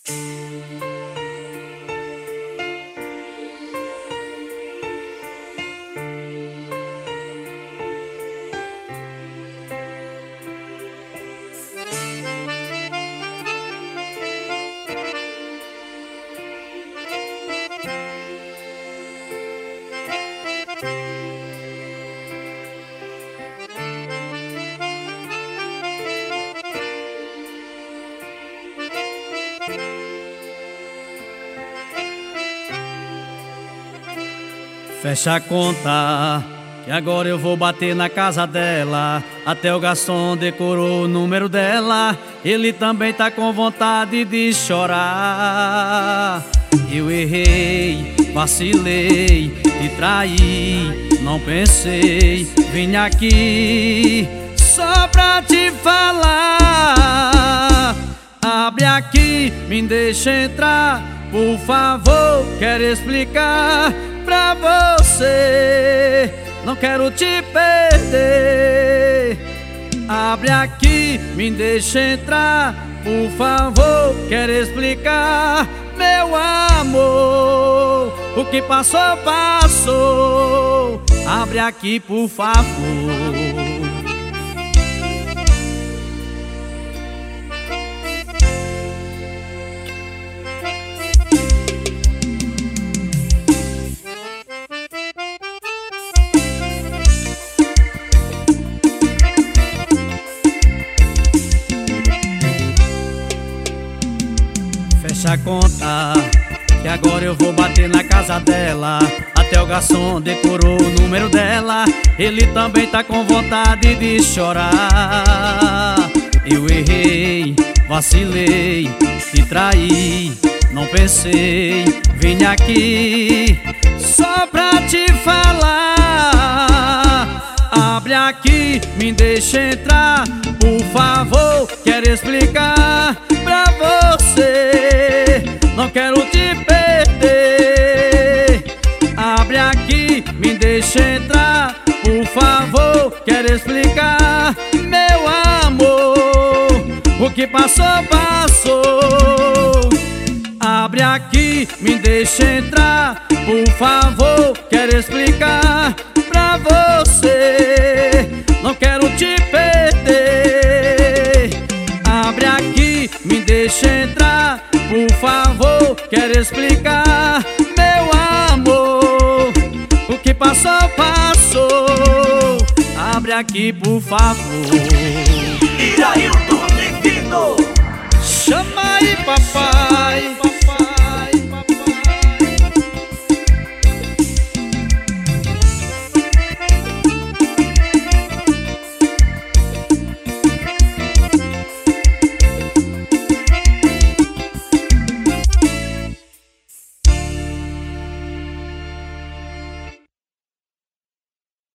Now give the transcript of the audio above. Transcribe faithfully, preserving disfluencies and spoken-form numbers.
Fecha a conta, que agora eu vou bater na casa dela. Até o garçom decorou o número dela. Ele também tá com vontade de chorar. Eu errei, vacilei, te traí, não pensei. Vim aqui só pra te falar. Abre aqui, me deixa entrar, por favor, quero explicar pra você, não quero te perder. Abre aqui, me deixa entrar, por favor, quero explicar, meu amor. O que passou, passou. Abre aqui, por favor. Fecha a conta, que agora eu vou bater na casa dela. Até o garçom decorou o número dela. Ele também tá com vontade de chorar. Eu errei, vacilei, te traí, não pensei. Vim aqui só pra te falar. Abre aqui, me deixa entrar, por favor, quero explicar pra você, não quero te perder. Abre aqui, me deixa entrar, por favor, quero explicar, meu amor. O que passou, passou. Abre aqui, me deixa entrar, por favor, quero explicar pra você, não quero te perder. Abre aqui, me deixa entrar, por favor, quero explicar, meu amor. O que passou, passou. Abre aqui, por favor. Irailton Divino. Chama aí, papai.